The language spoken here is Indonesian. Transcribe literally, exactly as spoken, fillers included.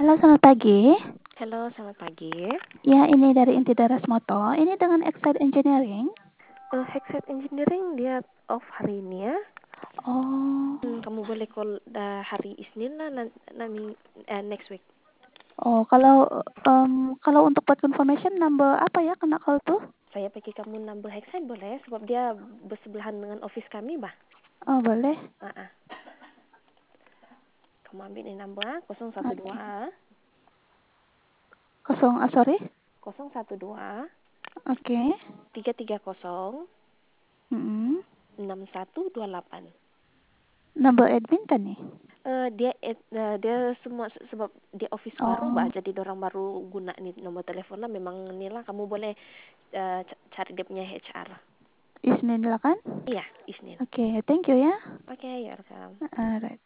Halo, selamat pagi. Halo, selamat pagi. Ya, ini dari Inti Daras Moto. Ini dengan Excite Engineering. Uh, Hexet Engineering dia off hari ini ya. Oh, Hmm, kamu boleh call dah hari Isnin lah nan- nanti eh, next week. oh kalau em, kalau untuk buat confirmation number apa ya kena call tuh? Saya pakai kamu number Hexet boleh sebab dia bersebelahan dengan office kami bah. Oh, boleh. Ah, ah. Kamu ambil ni number ah, kosong satu Oke. dua Kosong, ah, sorry. kosong satu dua Oke. tiga tiga kosong Mm-mm. enam satu dua delapan. Number admin kan nih? Uh, dia et- uh, dia semua se- sebab dia office baru bah Oh, jadi orang baru guna ni nomor telefon lah memang ni lah kamu boleh uh, c- cari dia punya H R. Isnin kan? Iya, Isnin. Oke, thank you ya. Oke, okay, welcome. Alright.